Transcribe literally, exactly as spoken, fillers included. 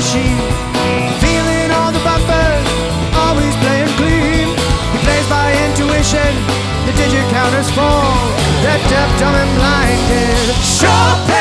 machine, feeling all the bumpers, always playing clean. He plays by intuition, the digit counters fall. They're deaf, dumb, and blinded. Sharp